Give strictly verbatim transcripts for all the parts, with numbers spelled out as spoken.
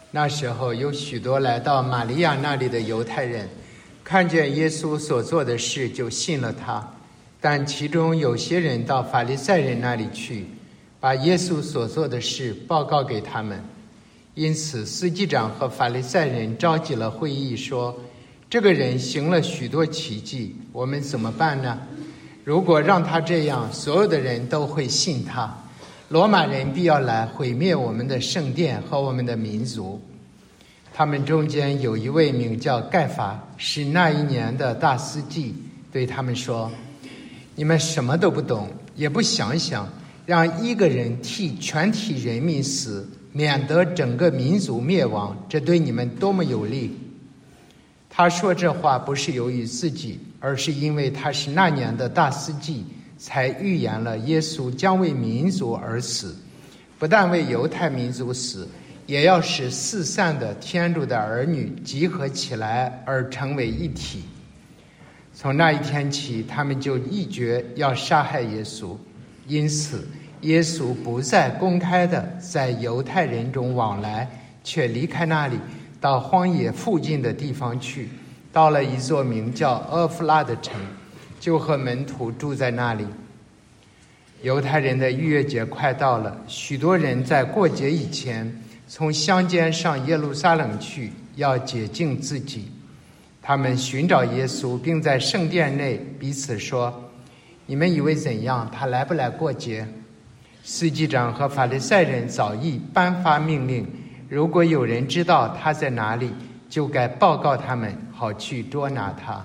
那时候有许多来到玛利亚那里的犹太人，看见耶稣所做的事，就信了他。但其中有些人到法利赛人那里去，把耶稣所做的事报告给他们。因此司祭长和法利赛人召集了会议，说：这个人行了许多奇迹，我们怎么办呢？如果让他这样，所有的人都会信他，罗马人必要来毁灭我们的圣殿和我们的民族。他们中间有一位名叫盖法，是那一年的大司祭，对他们说：你们什么都不懂，也不想想，让一个人替全体人民死，免得整个民族灭亡，这对你们多么有利。他说这话不是由于自己，而是因为他是那年的大司祭，才预言了耶稣将为民族而死，不但为犹太民族死，也要使四散的天主的儿女集合起来而成为一体。从那一天起，他们就议决要杀害耶稣，因此耶稣不再公开的在犹太人中往来，却离开那里，到荒野附近的地方去，到了一座名叫阿弗拉的城，就和门徒住在那里。犹太人的逾越节快到了，许多人在过节以前从乡间上耶路撒冷去，要洁净自己。他们寻找耶稣，并在圣殿内彼此说：你们以为怎样？他来不来过节？司祭长和法利赛人早已颁发命令，如果有人知道他在哪里，就该报告他们，好去捉拿他。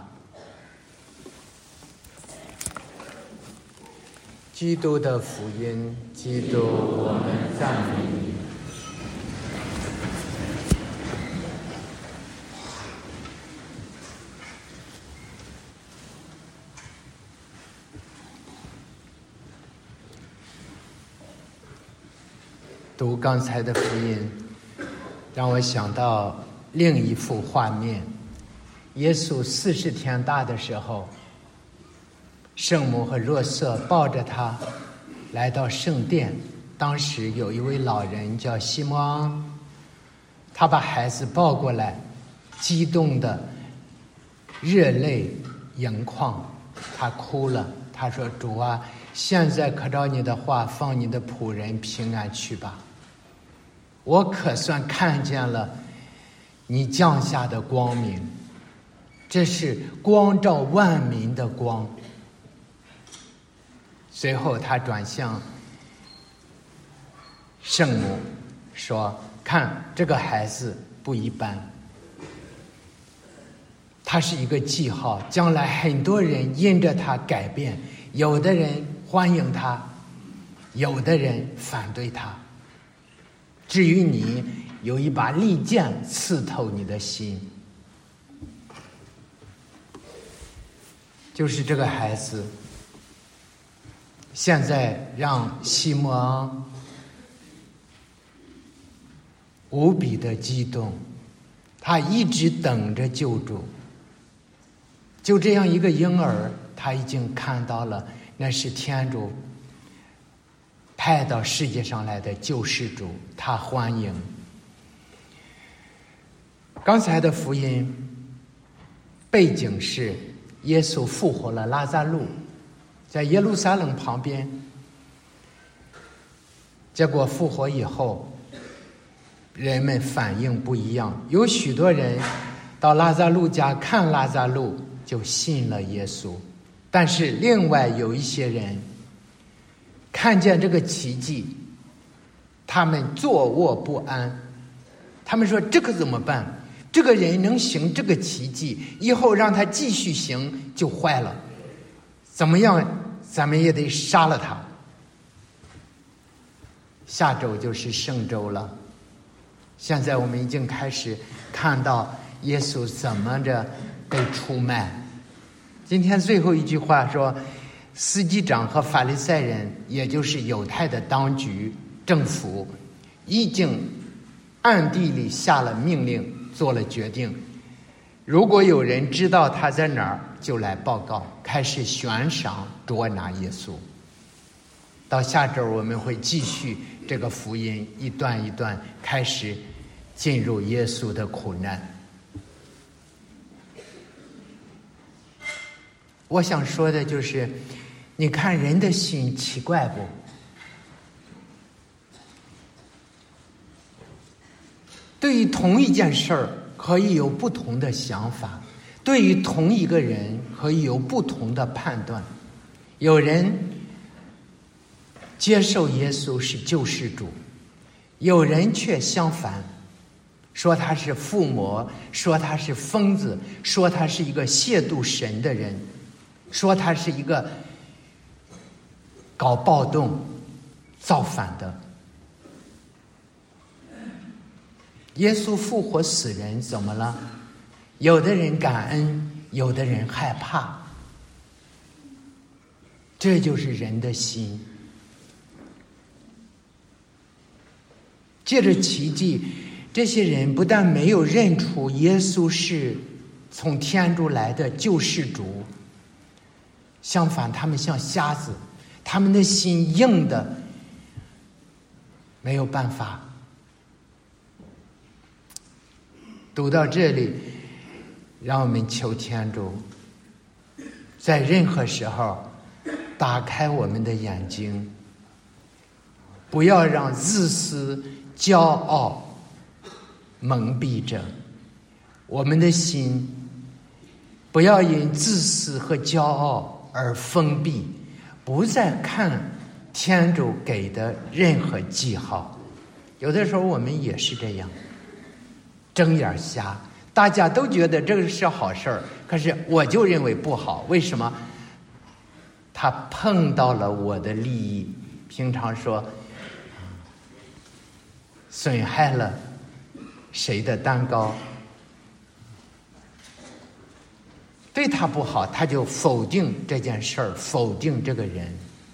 基督的福音。基督，我们赞美你。读刚才的福音，让我想到另一幅画面。耶稣四十天大的时候，圣母和若瑟抱着他来到圣殿。当时有一位老人叫西摩昂，他把孩子抱过来，激动的热泪盈眶，他哭了。他说：主啊，现在可照你的话，放你的仆人平安去吧。我可算看见了你降下的光明，这是光照万民的光。随后他转向圣母说：看，这个孩子不一般，他是一个记号，将来很多人因着他改变，有的人欢迎他，有的人反对他。至于你，有一把利剑刺透你的心。就是这个孩子，现在让西摩昂无比的激动，他一直等着救主。就这样一个婴儿，他已经看到了那是天主派到世界上来的救世主，他欢迎。刚才的福音背景是耶稣复活了拉撒路，在耶路撒冷旁边。结果复活以后，人们反应不一样，有许多人到拉撒路家看拉撒路，就信了耶稣。但是另外有一些人看见这个奇迹，他们坐卧不安。他们说：这个怎么办？这个人能行这个奇迹，以后让他继续行就坏了，怎么样咱们也得杀了他。下周就是圣周了，现在我们已经开始看到耶稣怎么着被出卖。今天最后一句话说，司祭长和法利赛人，也就是犹太的当局政府，已经暗地里下了命令，做了决定，如果有人知道他在哪儿，就来报告，开始悬赏捉拿耶稣。到下周我们会继续这个福音，一段一段开始进入耶稣的苦难。我想说的就是，你看人的心奇怪不？对于同一件事儿，可以有不同的想法；对于同一个人，可以有不同的判断。有人接受耶稣是救世主，有人却相反，说他是附魔，说他是疯子，说他是一个亵渎神的人，说他是一个搞暴动、造反的。耶稣复活死人怎么了？有的人感恩，有的人害怕。这就是人的心。借着奇迹，这些人不但没有认出耶稣是从天主来的救世主，相反他们像瞎子，他们的心硬的没有办法。读到这里，让我们求天主在任何时候打开我们的眼睛，不要让自私骄傲蒙蔽着我们的心，不要因自私和骄傲而封闭，不再看天主给的任何记号。有的时候我们也是这样，睁眼瞎，大家都觉得这个是好事儿，可是我就认为不好。为什么？他碰到了我的利益，平常说损害了谁的蛋糕，对他不好，他就否定这件事儿，否定这个人。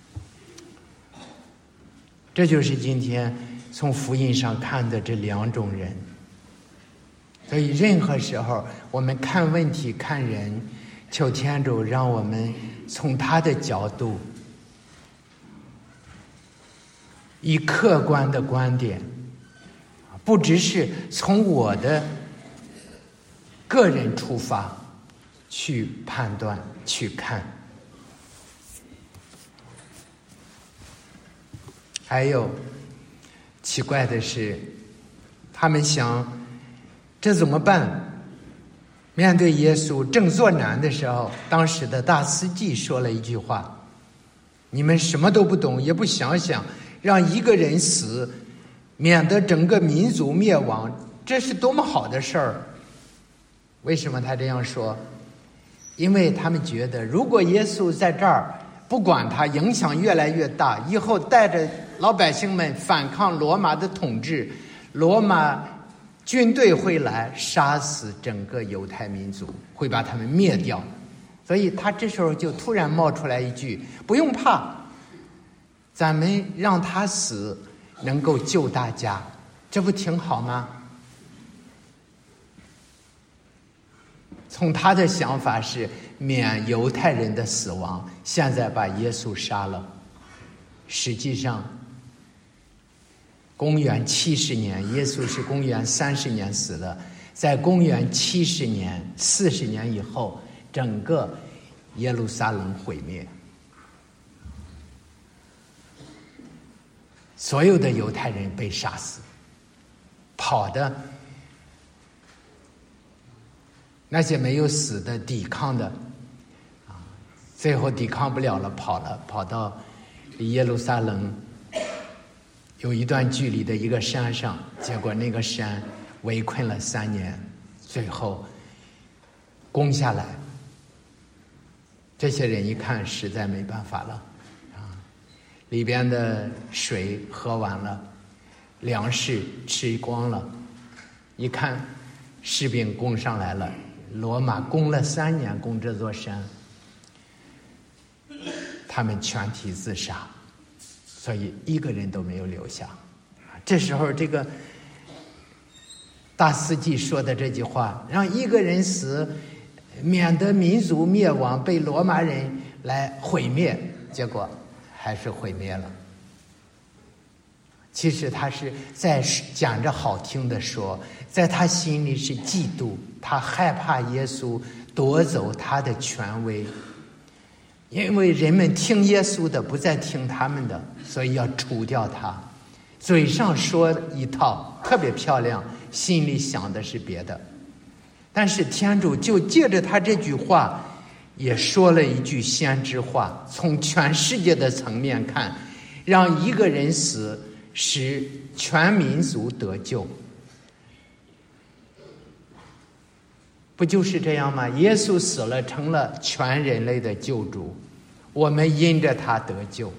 这就是今天从福音上看的这两种人。所以任何时候我们看问题看人，求天主让我们从他的角度，以客观的观点，不只是从我的个人出发去判断去看。还有奇怪的是，他们想这怎么办？面对耶稣正作难的时候，当时的大司祭说了一句话：你们什么都不懂，也不想想，让一个人死，免得整个民族灭亡，这是多么好的事儿。为什么他这样说？因为他们觉得，如果耶稣在这儿，不管他，影响越来越大，以后带着老百姓们反抗罗马的统治，罗马军队会来杀死整个犹太民族，会把他们灭掉。所以他这时候就突然冒出来一句：不用怕，咱们让他死能够救大家，这不挺好吗？从他的想法是免犹太人的死亡，现在把耶稣杀了。实际上公元七十年，耶稣是公元三十年死的，在公元七十年四十年以后，整个耶路撒冷毁灭，所有的犹太人被杀死，跑的那些没有死的抵抗的啊，最后抵抗不了了，跑了，跑到离耶路撒冷有一段距离的一个山上，结果那个山围困了三年，最后攻下来。这些人一看实在没办法了啊，里边的水喝完了，粮食吃光了，一看士兵攻上来了，罗马攻了三年，攻这座山，他们全体自杀，所以一个人都没有留下。这时候这个大司祭说的这句话，让一个人死，免得民族灭亡，被罗马人来毁灭，结果还是毁灭了。 其实他是在讲着好听的说，在他心里是嫉妒，他害怕耶稣夺走他的权威，因为人们听耶稣的不再听他们的，所以要除掉他。嘴上说一套特别漂亮，心里想的是别的。但是天主就借着他这句话也说了一句先知话，从全世界的层面看，让一个人死使全民族得救，不就是这样吗？耶稣死了，成了全人类的救主，我们因着他得救。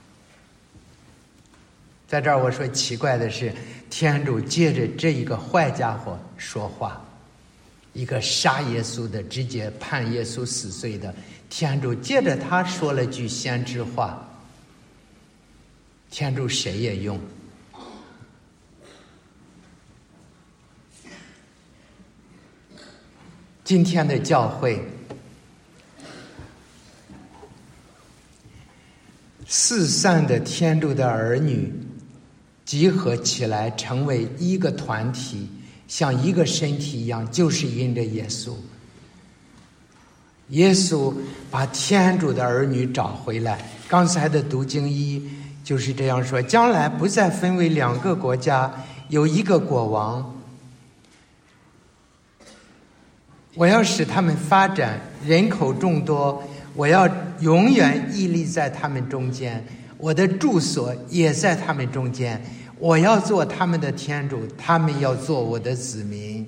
在这儿我说奇怪的是，天主借着这一个坏家伙说话，一个杀耶稣的，直接判耶稣死罪的，天主借着他说了句先知话。天主谁也用。今天的教会四散的天主的儿女集合起来成为一个团体，像一个身体一样，就是因着耶稣。耶稣把天主的儿女找回来。刚才的读经一就是这样说，将来不再分为两个国家，有一个国王，我要使他们发展，人口众多，我要永远屹立在他们中间，我的住所也在他们中间，我要做他们的天主，他们要做我的子民。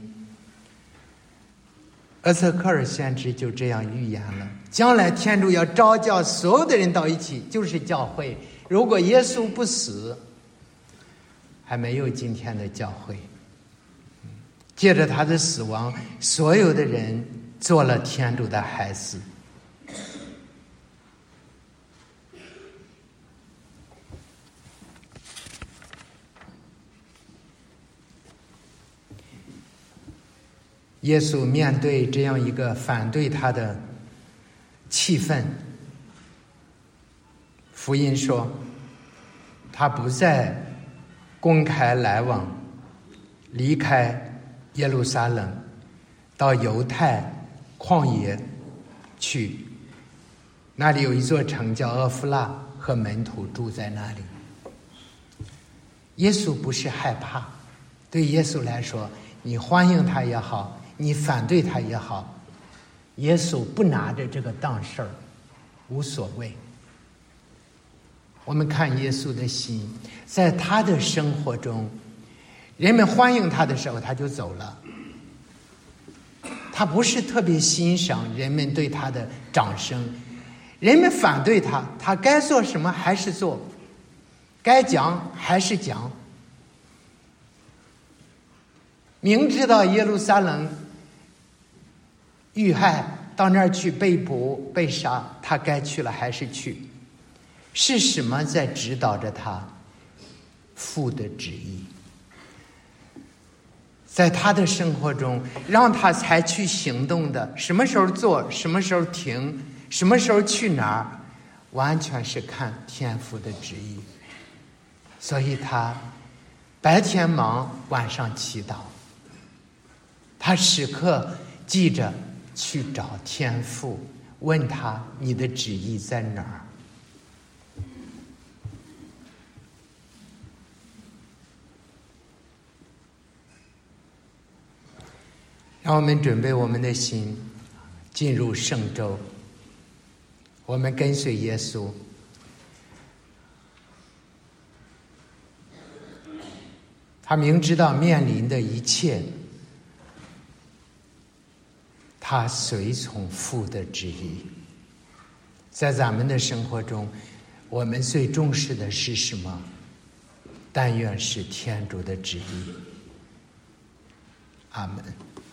厄瑟克尔先知就这样预言了，将来天主要召叫所有的人到一起，就是教会。如果耶稣不死，还没有今天的教会。借着他的死亡，所有的人做了天主的孩子。耶稣面对这样一个反对他的气氛，福音说他不再公开来往，离开耶路撒冷，到犹太旷野去，那里有一座城叫阿弗拉，和门徒住在那里。耶稣不是害怕，对耶稣来说，你欢迎他也好，你反对他也好，耶稣不拿着这个当事儿，无所谓。我们看耶稣的心，在他的生活中，人们欢迎他的时候他就走了，他不是特别欣赏人们对他的掌声，人们反对他，他该做什么还是做，该讲还是讲。明知道耶路撒冷遇害，到那儿去被捕被杀，他该去了还是去。是什么在指导着他？父的旨意。在他的生活中让他采取行动的，什么时候做，什么时候停，什么时候去哪儿，完全是看天父的旨意。所以他白天忙，晚上祈祷，他时刻记着去找天父，问他你的旨意在哪儿。让我们准备我们的心进入圣周，我们跟随耶稣，他明知道面临的一切，他随从父的旨意。在咱们的生活中，我们最重视的是什么？但愿是天主的旨意。阿门。